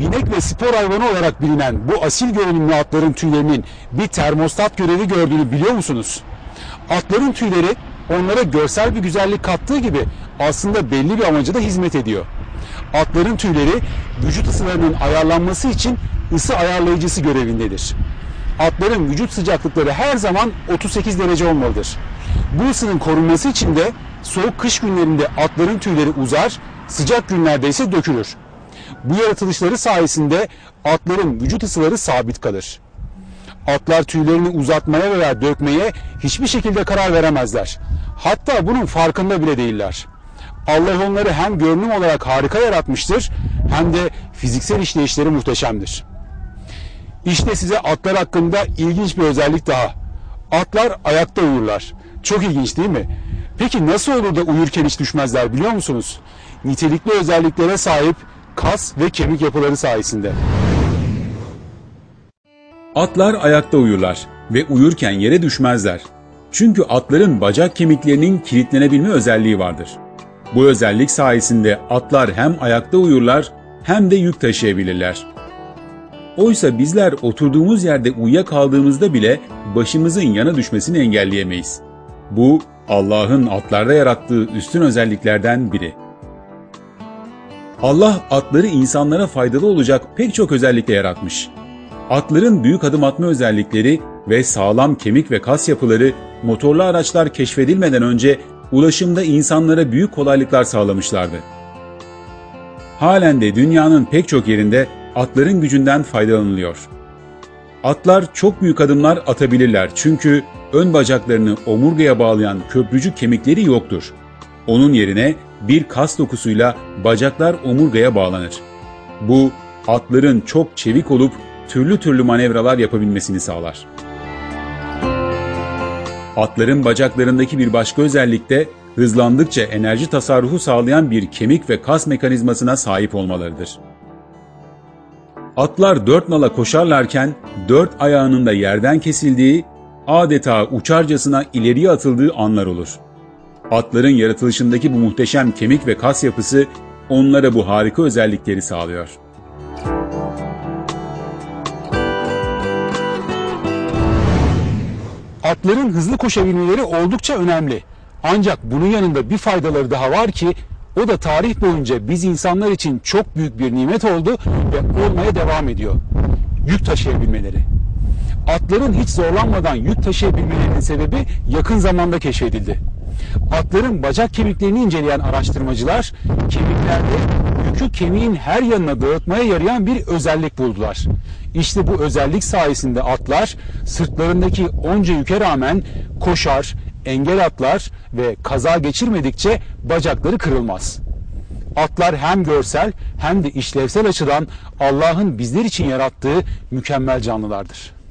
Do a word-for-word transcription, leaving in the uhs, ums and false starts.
binek ve spor hayvanı olarak bilinen bu asil görünümlü atların tüylerinin bir termostat görevi gördüğünü biliyor musunuz? Atların tüyleri onlara görsel bir güzellik kattığı gibi aslında belli bir amaca da hizmet ediyor. Atların tüyleri vücut ısılarının ayarlanması için ısı ayarlayıcısı görevindedir. Atların vücut sıcaklıkları her zaman otuz sekiz derece olmalıdır. Bu ısının korunması için de soğuk kış günlerinde atların tüyleri uzar, sıcak günlerde ise dökülür. Bu yaratılışları sayesinde atların vücut ısıları sabit kalır. Atlar tüylerini uzatmaya veya dökmeye hiçbir şekilde karar veremezler. Hatta bunun farkında bile değiller. Allah onları hem görünüm olarak harika yaratmıştır, hem de fiziksel işleyişleri muhteşemdir. İşte size atlar hakkında ilginç bir özellik daha. Atlar ayakta uyurlar. Çok ilginç değil mi? Peki nasıl olur da uyurken hiç düşmezler biliyor musunuz? Nitelikli özelliklere sahip kas ve kemik yapıları sayesinde. Atlar ayakta uyurlar ve uyurken yere düşmezler. Çünkü atların bacak kemiklerinin kilitlenebilme özelliği vardır. Bu özellik sayesinde atlar hem ayakta uyurlar hem de yük taşıyabilirler. Oysa bizler oturduğumuz yerde uyuyakaldığımızda bile başımızın yana düşmesini engelleyemeyiz. Bu Allah'ın atlarda yarattığı üstün özelliklerden biri. Allah atları insanlara faydalı olacak pek çok özellikle yaratmış. Atların büyük adım atma özellikleri ve sağlam kemik ve kas yapıları motorlu araçlar keşfedilmeden önce ulaşımda insanlara büyük kolaylıklar sağlamışlardı. Halen de dünyanın pek çok yerinde atların gücünden faydalanılıyor. Atlar çok büyük adımlar atabilirler çünkü ön bacaklarını omurgaya bağlayan köprücük kemikleri yoktur. Onun yerine bir kas dokusuyla bacaklar omurgaya bağlanır. Bu, atların çok çevik olup türlü türlü manevralar yapabilmesini sağlar. Atların bacaklarındaki bir başka özellik de hızlandıkça enerji tasarrufu sağlayan bir kemik ve kas mekanizmasına sahip olmalarıdır. Atlar dört nala koşarlarken dört ayağının da yerden kesildiği, adeta uçarcasına ileriye atıldığı anlar olur. Atların yaratılışındaki bu muhteşem kemik ve kas yapısı onlara bu harika özellikleri sağlıyor. Atların hızlı koşabilmeleri oldukça önemli. Ancak bunun yanında bir faydaları daha var ki o da tarih boyunca biz insanlar için çok büyük bir nimet oldu ve olmaya devam ediyor. Yük taşıyabilmeleri. Atların hiç zorlanmadan yük taşıyabilmelerinin sebebi yakın zamanda keşfedildi. Atların bacak kemiklerini inceleyen araştırmacılar kemiklerde yükü kemiğin her yanına dağıtmaya yarayan bir özellik buldular. İşte bu özellik sayesinde atlar sırtlarındaki onca yüke rağmen koşar, engel atlar ve kaza geçirmedikçe bacakları kırılmaz. Atlar hem görsel hem de işlevsel açıdan Allah'ın bizler için yarattığı mükemmel canlılardır.